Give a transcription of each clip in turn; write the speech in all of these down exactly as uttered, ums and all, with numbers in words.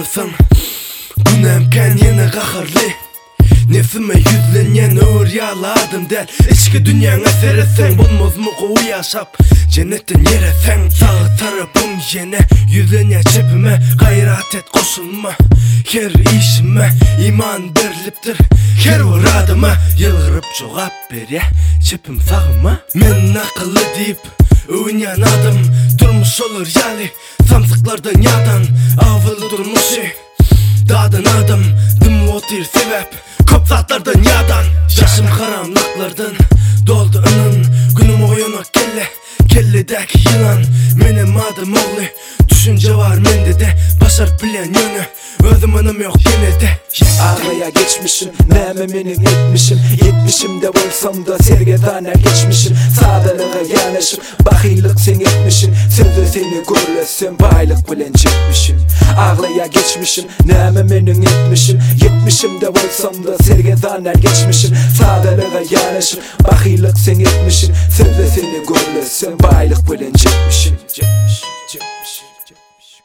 olmasın. Günemken yine kahırlı nefsime yüzlenyen uğur yağladım del. İçki dünyanın eserisin, bulmaz mı kovu yaşap cennetten yere sen. Sağ tarafım yine yüzlenyen çepime, gayret et koşulma her işime. İman beriliptir her vuradıma, yılgırıp cevap ber ya çepim sağıma. Men akıllı deyip övünyen adım durmuş olur yali samsıklardan yadan. Avılı durmuşu dağdan adım dım otir sebep kop zatlardan yadan. Yaşım karanlıklardan doldu ının, günüm oyuna kelle kelledeki yılan. Benim adım oğlu, düşünce var mende de, başar bilen yönü özüm önüm yok yine de. Ağlaya geçmişim, nememenin etmişim. Yetmişimde bolsam da sergedaner geçmişim. Sadalığa yanaşıp bakıylık sen etmişim. Sözü seni görlesem baylık bilen çekmişim. Ağlaya geçmişim, nememenin etmişim. Yetmişimde bolsam da sergedaner geçmişim. Sadalığa yanaşıp bakıylık sen etmişim. Sözü seni görlesem baylık bilen çekmişim. Çekmişim, çekmişim, çekmişim.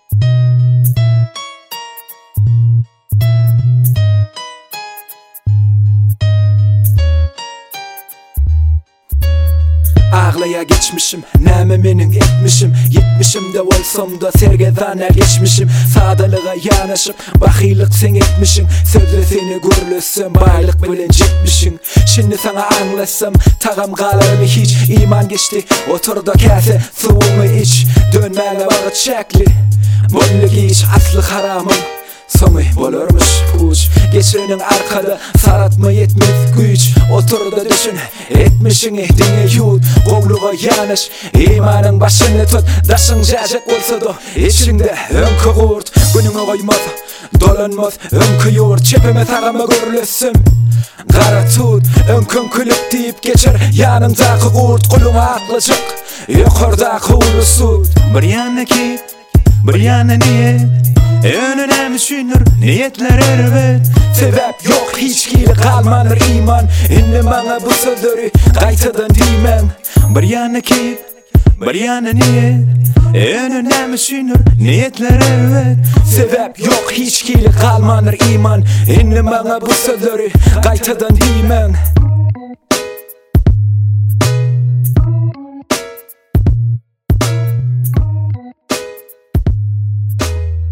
Ağlaya geçmişim, nememenin etmişim. Yetmişimde olsam da sergedaner geçmişim. Sadalığa yanaşıp bakıylık sen etmişim. Sözle seni görlesem baylık bilen çekmişim. Şimdi sana anlasam tağam kalır mı hiç? İman geçti otur da kase suvumu iç. Dönmene vakit çekli bolluk iç, aslı haramım sonu bolurmuş puç. Geçenin arkada saratma yetmez güç. Otur da düşün etmişin ehdine yut. Kovluğa yanaş imanın başını tut. Daşın cacık olsa da içinde önkü kurt. Gününe koymaz dolanmaz önkü yurt. Çepime tarama görlesim kara tut. Önkün külüp deyip geçer yanındaki kurt. Kuluna aklıcık yokordaki ulusut. Bir yana ki bir yana niyet, en önemli düşünür niyetler elbet. Sebep yok hiç kili kalmanır iman. Inni bana bu sözleri kaytadan diymem. Bir yana ki bir yana niyet, en önemli düşünür niyetler elbet. Sebep yok hiç kili kalmanır iman. Inni bana bu sözleri kaytadan diymem.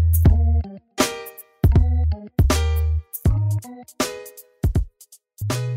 You